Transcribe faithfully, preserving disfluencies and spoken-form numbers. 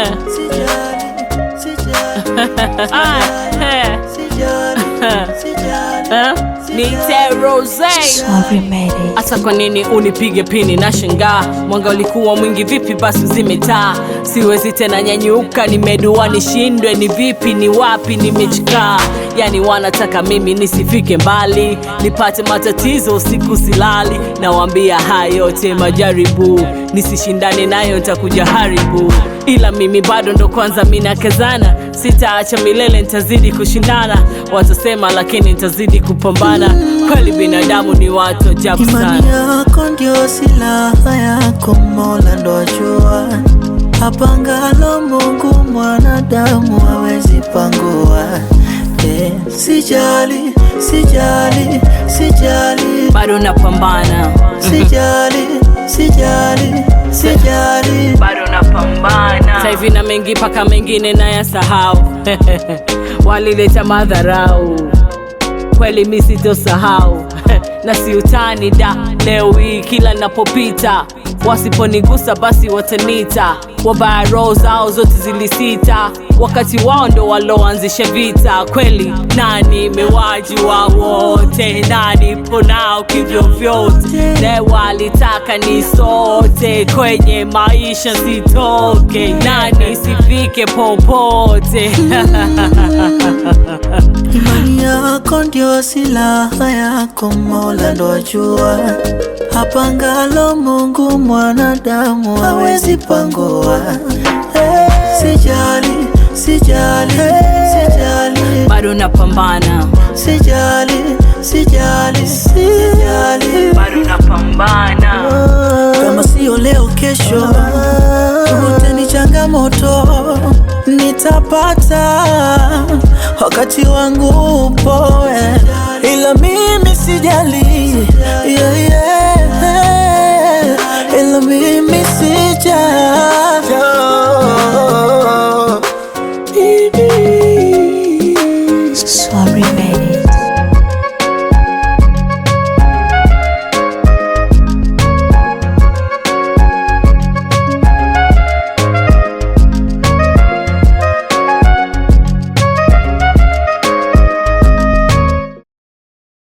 Nite Rose. Asa kwa nini unipige pini na shangaa? Mwanga ulikuwa mwingi vipi basi zimetaa? Siwezi tena nyanyuka, nimedua nishindwe ni vipi ni wapi nimechikaa? Yani wanataka mimi nisifike mbali, nipate matatizo usiku silali. Nawaambia haya yote majaribu, nisishindane nayo nitakuja haribu. Ila mimi bado ndo kwanza mina kazana, sitaacha milele nitazidi kushindana. Watasema lakini nitazidi kupambana. Kweli binadamu ni watu ajabu sana. Imani yako ndio silaha yako, Mola ndo ajua. Apangalo Mungu mwanadamu hawezi pangua. Eh, sijali, sijali, sijali, bado napambana. Sijali, sijali, sijali, bado napambana. Sasa hivi na mengi paka mengine na ya sahau. Walileta madharau, kweli mimi sitosahau. Na si utani da, leo hii kila napopita wasiponigusa basi watanita. Wabaya roho zao zote zilisita, wakati wao ndo waloanzisha vita. Kweli nani mewaji wa wote, nani ponao kivyo vyote. Ne walitaka ni sote kwenye maisha sitoke, nani sifike popote. Imani yako ndio silaha yako, Mola ndo ajua. Apangalo Mungu mwanadamu hawezi pangua. Hey, sijali, sijali, sijali, bado napambana. Sijali, sijali, sijali, bado napambana. Kama sio leo kesho, yote ni changamoto. Nitapata wakati wangu upo, ila mimi sijali, yeah, yeah. Ila mimi sijali.